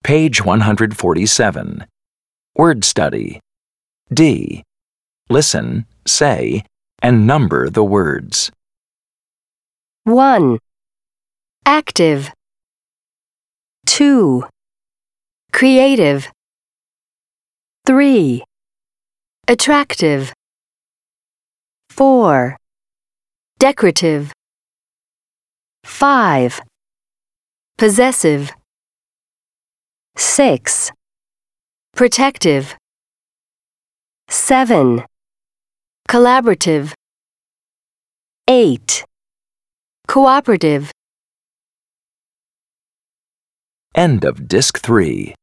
Page 147. Word study. D. Listen, say, and number the words. 1. Active. 2. Creative. 3. Attractive. 4. Decorative. 5. Possessive. 6. Protective. 7. Collaborative. 8. Cooperative. End of Disc 3.